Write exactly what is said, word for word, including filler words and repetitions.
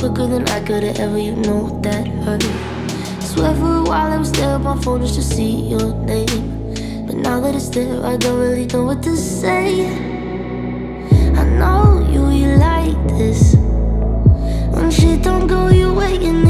quicker than I could've ever, you know that hurt. Swear for a while I would stare at my phone just to see your name, but now that it's there, I don't really know what to say. I know you, you like this. When shit don't go your way, you